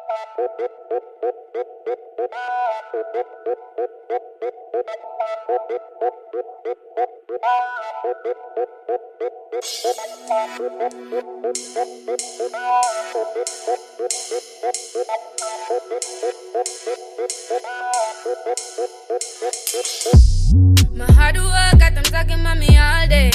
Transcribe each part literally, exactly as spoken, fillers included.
My hard work got them talking about me all day.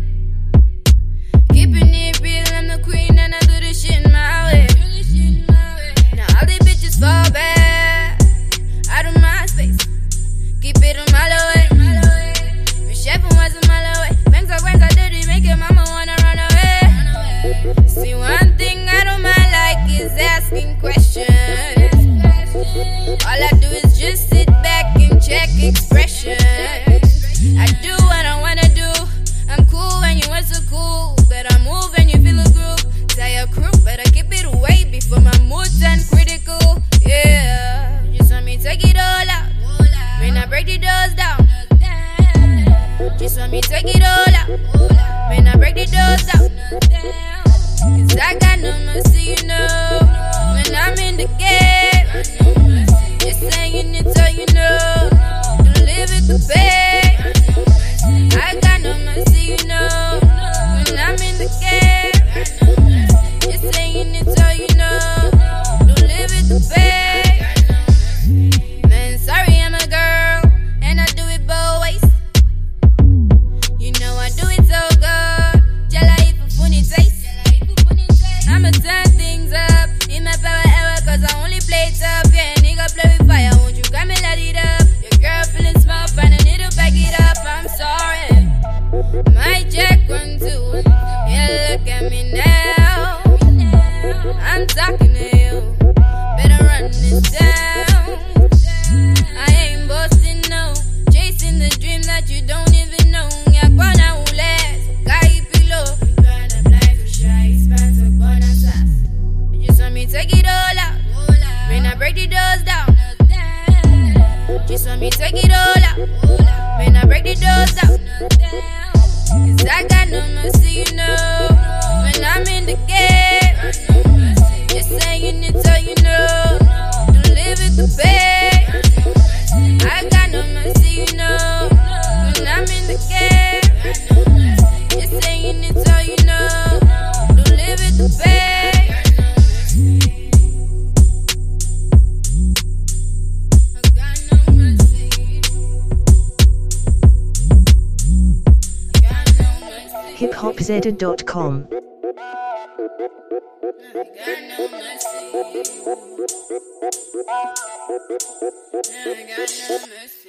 Keeping it real, I'm the queen and I do this shit my way. Now all these bitches fall back out of my space. Keep it a mile away. My chef was a mile away. Bangs are bangs are dirty, make your mama wanna run away. See, one thing I don't mind like is asking questions. All I do is just sit back and check expression. I do what I wanna do. I'm cool when you ain't so cool. Better move when you feel a groove. Tell your crew, better keep it away before my mood's uncritical. Yeah, just want me take it all out. When I break the doors down. Just want me take it all out. When I break the doors down. Cause I got no mercy, you know. When I'm in the game, just saying it so you know. Don't live with the pain. I got no mercy, you know. When I'm in the game, just saying it so you know. Don't live with the pain. Man, sorry I'm a girl, and I do it both ways. You know I do it so good. Jala if a funny taste. I'ma turn things up in my power hour, cause I only play tough. Yeah, nigga play with fire, won't you come and light it up? Your girl feeling small, find a needle, back it up. I'm sorry. My check one, two. Yeah, look at me now. I'm talking to you. Better run this down. I ain't boasting, no. Chasing the dream that you don't even know. Yeah, gonna ule, guy below. Just want me take it all out. When I break the doors down. Just want me take it all out. When I break the doors down. Cause I got no mercy, you know. When I'm in the game, just saying it so you know. Don't live with the pain. I got no mercy, you know. When I'm in the game, just saying it so you know. Don't live with the pain. hip hop zeta dot com. I got no mercy. I got no mercy.